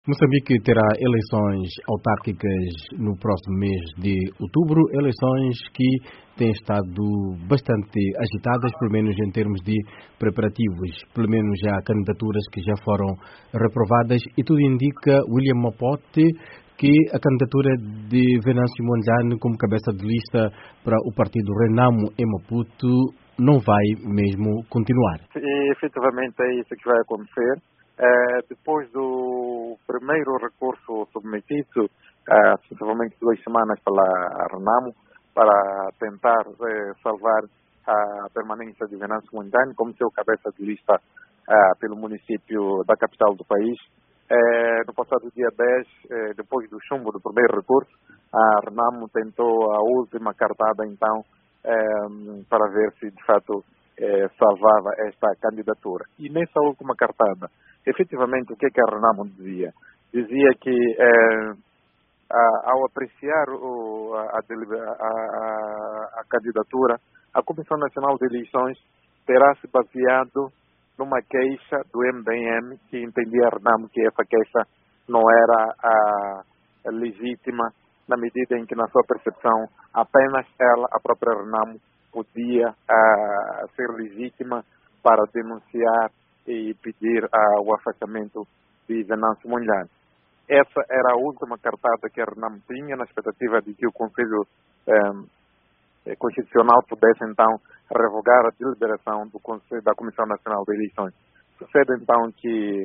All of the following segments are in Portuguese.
Moçambique terá eleições autárquicas no próximo mês de outubro, eleições que têm estado bastante agitadas, pelo menos em termos de preparativos. Pelo menos já há candidaturas que já foram reprovadas e tudo indica, William Mapote, que a candidatura de Venâncio Mondlane como cabeça de lista para o partido Renamo em Maputo não vai mesmo continuar. E, efetivamente é isso que vai acontecer. Depois do primeiro recurso submetido, sensivelmente 2 semanas pela Renamo, para tentar salvar a permanência de Venâncio Mondlane como seu cabeça de lista pelo município da capital do país. No passado dia 10, depois do chumbo do primeiro recurso, a Renamo tentou a última cartada, então, para ver se de fato salvava esta candidatura. E nessa última cartada, efetivamente, o que a Renamo dizia? Dizia que ao apreciar a candidatura, a Comissão Nacional de Eleições terá se baseado numa queixa do MDM, que entendia a Renamo que essa queixa não era legítima, na medida em que, na sua percepção, apenas ela, a própria Renamo, podia ser legítima para denunciar e pedir o afastamento de Venâncio Mondlane. Essa era a última cartada que a Renamo tinha, na expectativa de que o Conselho Constitucional pudesse, então, revogar a deliberação da Comissão Nacional de Eleições. Sucede, então, que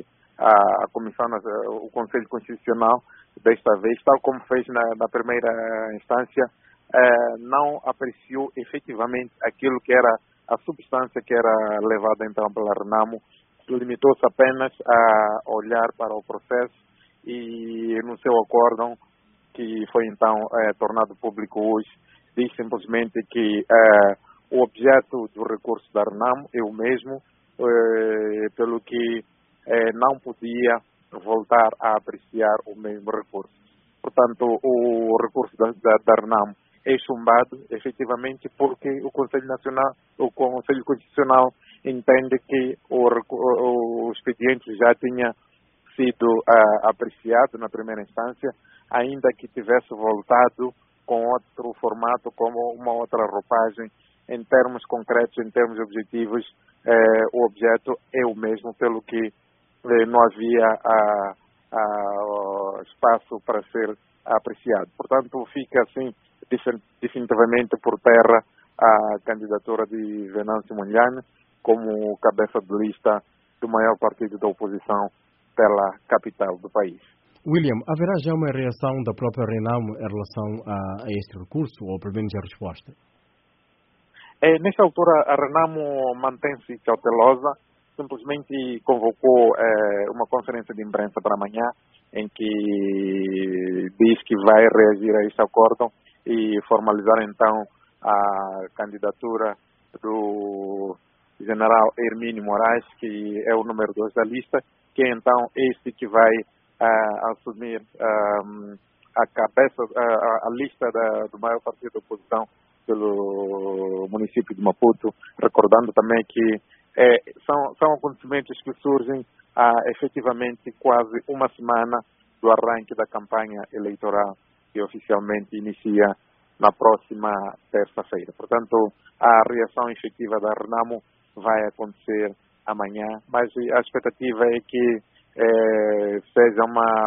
o Conselho Constitucional, desta vez, tal como fez na primeira instância, não apreciou efetivamente aquilo que era a substância que era levada, então, pela Renamo, limitou-se apenas a olhar para o processo e, no seu acórdão, que foi, então, tornado público hoje, diz simplesmente que o objeto do recurso da Renamo é o mesmo, pelo que não podia voltar a apreciar o mesmo recurso. Portanto, o recurso da Renamo é chumbado, efetivamente, porque o Conselho Constitucional entende que o expediente já tinha sido apreciado na primeira instância, ainda que tivesse voltado com outro formato, como uma outra roupagem. Em termos concretos, em termos objetivos, o objeto é o mesmo, pelo que não havia espaço para ser apreciado. Portanto, fica assim definitivamente por terra a candidatura de Venâncio Mondlane como cabeça de lista do maior partido da oposição pela capital do país. William, haverá já uma reação da própria Renamo em relação a este recurso, ou pelo menos a resposta? Nesta altura, a Renamo mantém-se cautelosa, simplesmente convocou uma conferência de imprensa para amanhã, em que diz que vai reagir a este acordo e formalizar, então, a candidatura do general Hermínio Moraes, que é o número 2 da lista, que é, então, este que vai assumir a lista do maior partido da oposição pelo município de Maputo, recordando também que são acontecimentos que surgem efetivamente quase uma semana do arranque da campanha eleitoral, que oficialmente inicia na próxima terça-feira. Portanto, a reação efetiva da Renamo vai acontecer amanhã, mas a expectativa é que seja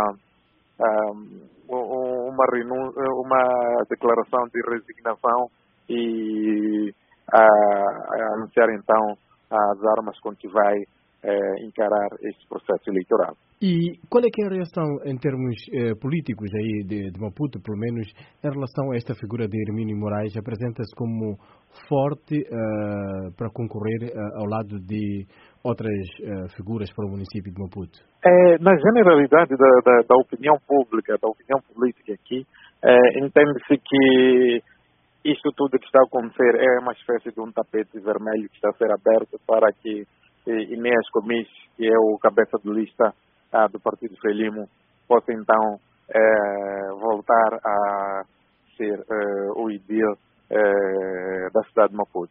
uma declaração de resignação e anunciar, então, as armas com que vai encarar este processo eleitoral. E qual é que é a reação em termos políticos aí de Maputo, pelo menos, em relação a esta figura de Hermínio Moraes? Apresenta-se como forte para concorrer ao lado de outras figuras para o município de Maputo? Na generalidade da opinião pública, da opinião política aqui, entende-se que isto tudo que está a acontecer é uma espécie de um tapete vermelho que está a ser aberto para que Inês Comis, que é o cabeça de lista do Partido Frelimo, possa então voltar a ser o edil da cidade de Maputo.